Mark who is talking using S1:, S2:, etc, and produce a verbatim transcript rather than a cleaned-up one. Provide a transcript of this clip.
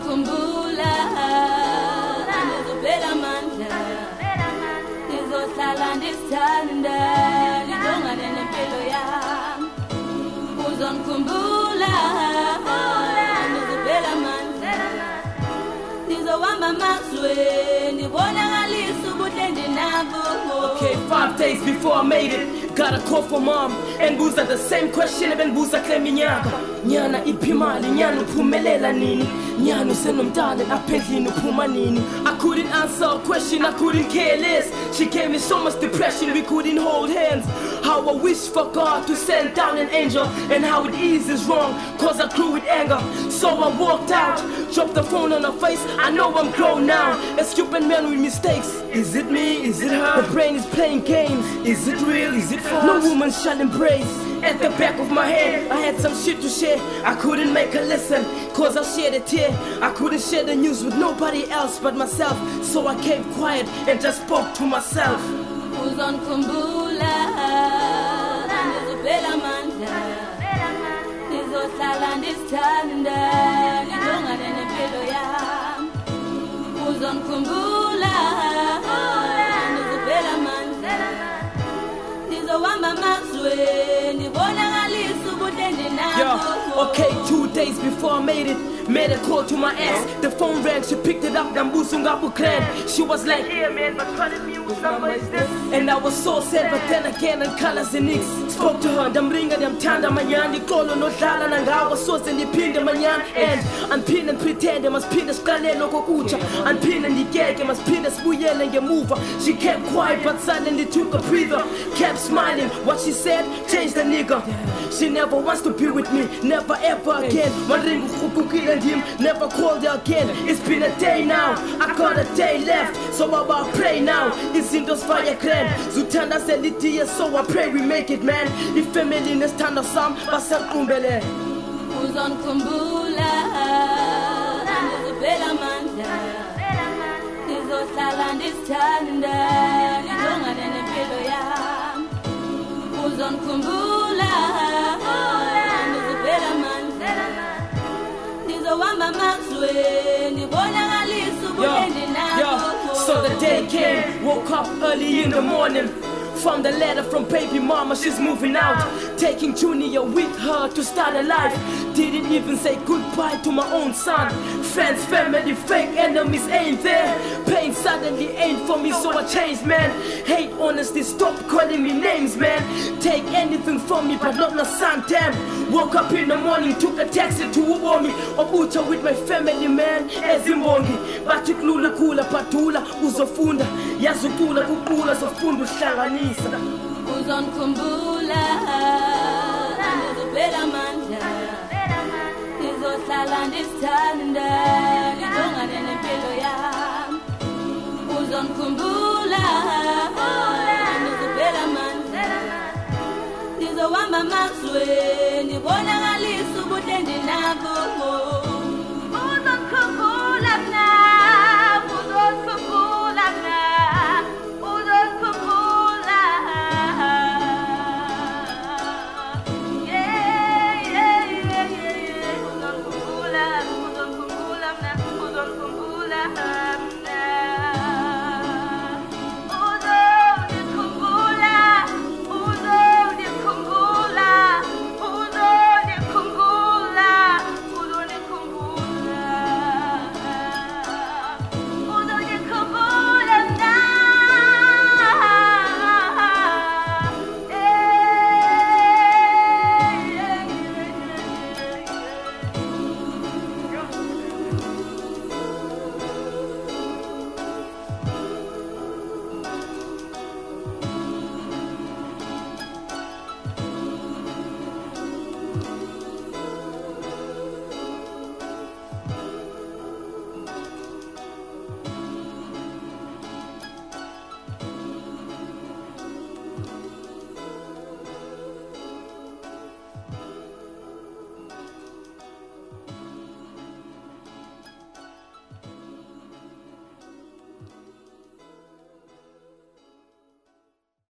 S1: Uzongikhumbula ngizophela amandla ngizohlala ndisithanda ngijongane nempilo yami Uzongikhumbula ngizophela amandla ngizohamba amazwe ndibonakalisa ubuhle endinabo
S2: Okay, five days before I made it, got a call from mom and buza the same question ebengibuza kule minyaka nyana iphi imali nyana uphumelela nini nyana usenomntana lapha endlini uphuma nini I couldn't answer a question, I couldn't care less. She gave me so much depression, we couldn't hold hands. How I wish for God to send down an angel, and how it eases wrong cause I grew with anger. So I walked out, dropped the phone on her face. I know I'm grown now, a stupid man with mistakes. Is it me? Is it her? The brain is playing games. Is it real? Is it false? No woman shall embrace. At the back of my head, I had some shit to share. I couldn't make her listen, cause I shed a tear. I couldn't share the news with nobody else but myself. So I kept quiet and just spoke to myself.
S1: Uzongikhumbula ngizophela amandla ngizohlala ndisithanda ngijongane nempilo yami Uzongikhumbula ngizophela amandla ngizohamba amazwe ndibonakalisa ubuhle endinabo
S2: Yeah, okay, two days before I made it, made a call to my ex. The phone rang, she picked it up, Nambusungabu clan. She was like, yeah man, but calling me whose number is this? And I was so sad, but then again, and colors and nicks. Spoke to her, Damringa, Damtanda, Manyani, Kolo, no Dala, Nanga, was so and the pin, the Manyan, and unpin and pretend, they must pin the Scale, no Kokucha, unpin and the gag, they must pin the Spuyel and your mover. She kept quiet, but suddenly took a breather, kept smiling. What she said changed the nigga. She never wants to be with me, never ever again. Wondering who killed him, never called her again. It's been a day now, I got a day left, so I will pray now. It's in those fire clan. Zutanda said it here, so I pray we make it, man. If family in the stand of some, Basal Kumbele.
S1: Uzongikhumbula ngizophela amandla ngizohlala ndisithanda ngijongane nempilo yami Uzongikhumbula ngizophela amandla ngizohamba amazwe ndibonakalisa ubuhle endinabo
S2: So the day came, woke up early in the morning. Found a letter from baby mama, she's moving out, taking Junior with her to start a life. Didn't even say goodbye to my own son. Friends, family, fake enemies ain't there. Pain suddenly ain't for me, so I changed, man. Hate, honesty, stop calling me names, man. Take anything from me, but not my son, damn. Woke up in the morning, took a taxi to Ubomi, Obucha with my family, man. Ezimbongi, batiklula kula patula, uzofunda, yazukula kukula, zofunda uhlangani.
S1: Uzongikhumbula ngizophela amandla ngizohlala ndisithanda ngijongane nempilo yami Uzongikhumbula ngizophela amandla ngizohamba amazwe ndibona